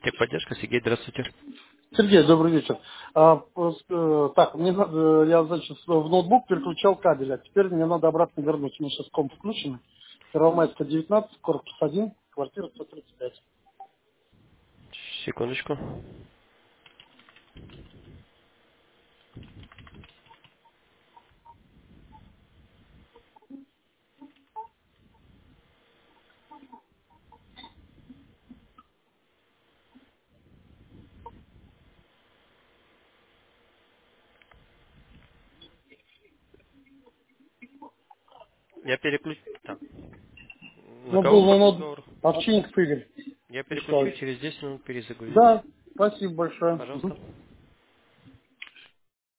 Техподдержка, Сергей, здравствуйте. Сергей, добрый вечер. Так, мне надо, я, значит, в ноутбук переключал кабель, а теперь мне надо обратно вернуть. У меня сейчас комп включен. Первомайская, 19, корпус 1, квартира 135. Секундочку. Я переключу... Так. На Ну, кого был по ноут... разговору? Овчинников Игорь Я прислал. переключу, через 10 минут перезагрузится. Да, спасибо большое. Мгм. Пожалуйста.